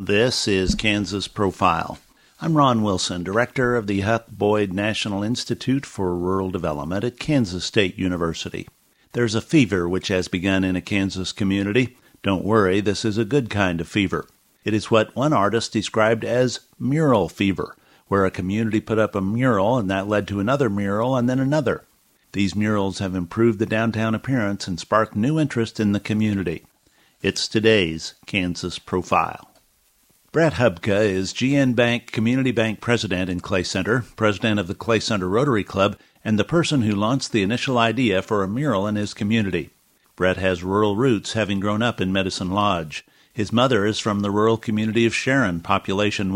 This is Kansas Profile. I'm Ron Wilson, director of the Huck Boyd National Institute for Rural Development at Kansas State University. There's a fever which has begun in a Kansas community. Don't worry, this is a good kind of fever. It is what one artist described as mural fever, where a community put up a mural and that led to another mural and then another. These murals have improved the downtown appearance and sparked new interest in the community. It's today's Kansas Profile. Brett Hubka is GN Bank Community Bank President in Clay Center, President of the Clay Center Rotary Club, and the person who launched the initial idea for a mural in his community. Brett has rural roots, having grown up in Medicine Lodge. His mother is from the rural community of Sharon, population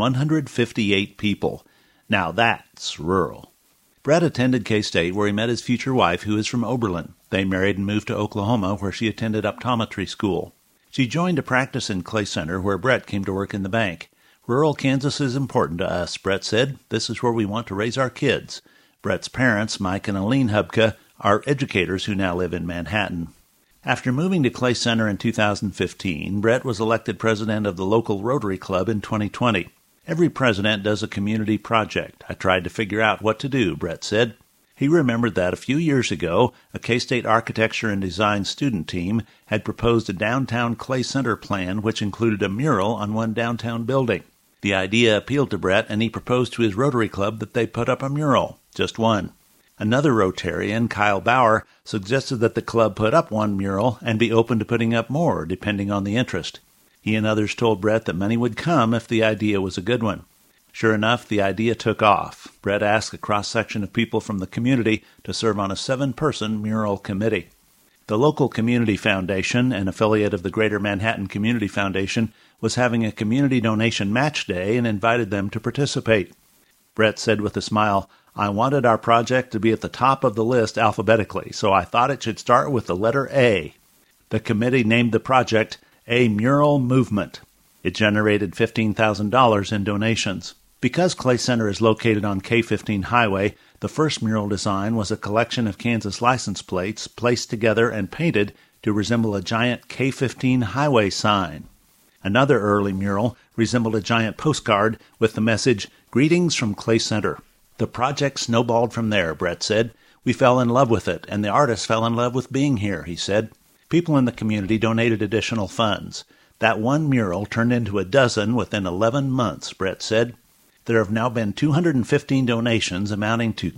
158 people. Now that's rural. Brett attended K-State, where he met his future wife, who is from Oberlin. They married and moved to Oklahoma, where she attended optometry school. She joined a practice in Clay Center, where Brett came to work in the bank. Rural Kansas is important to us, Brett said. This is where we want to raise our kids. Brett's parents, Mike and Aline Hubka, are educators who now live in Manhattan. After moving to Clay Center in 2015, Brett was elected president of the local Rotary Club in 2020. Every president does a community project. I tried to figure out what to do, Brett said. He remembered that a few years ago, a K-State Architecture and Design student team had proposed a downtown Clay Center plan which included a mural on one downtown building. The idea appealed to Brett, and he proposed to his Rotary Club that they put up a mural, just one. Another Rotarian, Kyle Bauer, suggested that the club put up one mural and be open to putting up more, depending on the interest. He and others told Brett that money would come if the idea was a good one. Sure enough, the idea took off. Brett asked a cross-section of people from the community to serve on a 7-person mural committee. The local community foundation, an affiliate of the Greater Manhattan Community Foundation, was having a community donation match day and invited them to participate. Brett said with a smile, "I wanted our project to be at the top of the list alphabetically, so I thought it should start with the letter A." The committee named the project A Mural Movement. It generated $15,000 in donations. Because Clay Center is located on K-15 Highway, the first mural design was a collection of Kansas license plates placed together and painted to resemble a giant K-15 Highway sign. Another early mural resembled a giant postcard with the message, "Greetings from Clay Center." The project snowballed from there, Brett said. "We fell in love with it, and the artist fell in love with being here," he said. People in the community donated additional funds. That one mural turned into a dozen within 11 months, Brett said. There have now been 215 donations amounting to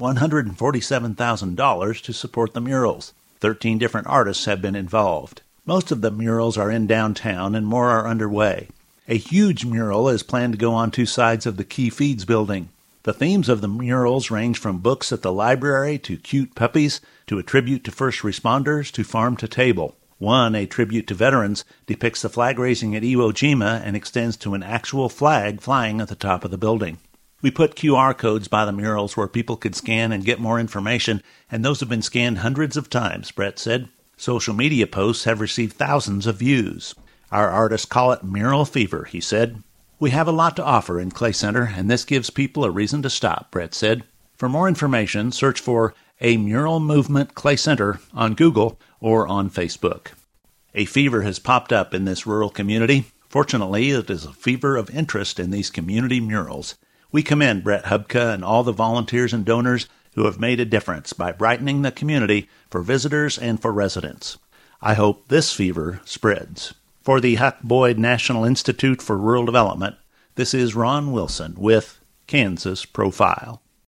$147,000 to support the murals. 13 different artists have been involved. Most of the murals are in downtown and more are underway. A huge mural is planned to go on 2 sides of the Key Feeds building. The themes of the murals range from books at the library to cute puppies to a tribute to first responders to farm to table. One, a tribute to veterans, depicts the flag raising at Iwo Jima and extends to an actual flag flying at the top of the building. We put QR codes by the murals where people could scan and get more information, and those have been scanned hundreds of times, Brett said. Social media posts have received thousands of views. Our artists call it mural fever, he said. We have a lot to offer in Clay Center, and this gives people a reason to stop, Brett said. For more information, search for A Mural Movement Clay Center on Google or on Facebook. A fever has popped up in this rural community. Fortunately, it is a fever of interest in these community murals. We commend Brett Hubka and all the volunteers and donors who have made a difference by brightening the community for visitors and for residents. I hope this fever spreads. For the Huck Boyd National Institute for Rural Development, this is Ron Wilson with Kansas Profile.